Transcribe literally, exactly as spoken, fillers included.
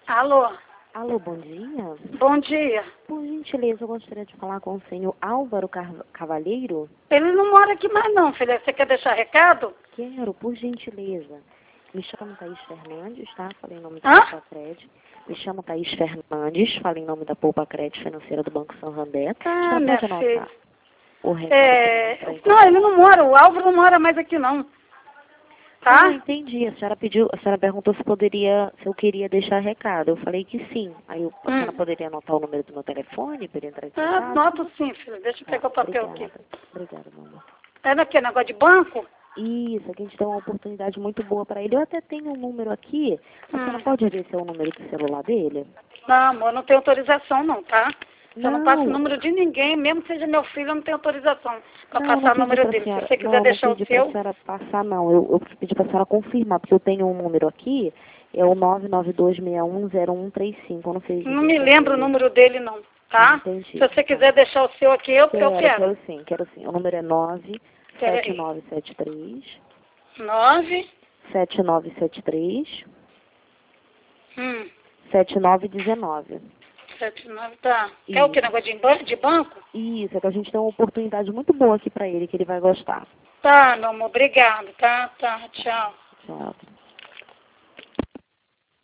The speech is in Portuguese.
Alô? Alô, bom dia. Bom dia. Por gentileza, eu gostaria de falar com o senhor Álvaro Car- Cavalheiro. Ele não mora aqui mais não, filha. Você quer deixar recado? Quero, por gentileza. Me chamo Thaís Fernandes, tá? Falei em nome da Hã? Poupa Crédito. Me chamo Thaís Fernandes, falei em nome da Poupa Crédito Financeira do Banco Santander. Ah, Já minha pode anotar filha. o recado É... pra mim, Não, ele não mora. O Álvaro não mora mais aqui não. Ah, Tá? entendi. A senhora pediu, a senhora perguntou se poderia, se eu queria deixar recado. Eu falei que sim. Aí eu, a senhora Hum. poderia anotar o número do meu telefone para ele entrar em Ah, contato? noto sim, filha. Deixa eu Tá, pegar o papel obrigada. aqui. Obrigada, meu amor. É naquele negócio de banco? Isso, aqui a gente tem uma oportunidade muito boa para ele. Eu até tenho um número aqui. A senhora Hum. pode ver se é o número do celular dele? Não, amor, não tem autorização não, tá? Eu não passo o Não, número de ninguém, mesmo que seja meu filho, eu não tenho autorização para não, eu passar não o pedi número para a dele. Se senhora. você Não, quiser eu não deixar o pedi para a seu... senhora passar, não. Eu, eu pedi para a senhora confirmar, porque eu tenho um número aqui. É o nove nove dois seis um zero um três cinco. Eu não sei. Não me lembro o número dele não, tá? Entendi. Se você quiser deixar o seu aqui, eu, eu Quero, quero. quero sim, quero sim. O número é nove sete nove sete três Nove. sete nove sete três Hum. sete nove um nove. Sete, nove, tá. Quer o que? Isso. Negócio de, ban- de banco? Isso, é que a gente tem uma oportunidade muito boa aqui para ele, que ele vai gostar. Tá, meu amor, obrigado, tá? Tá, tchau. Tchau.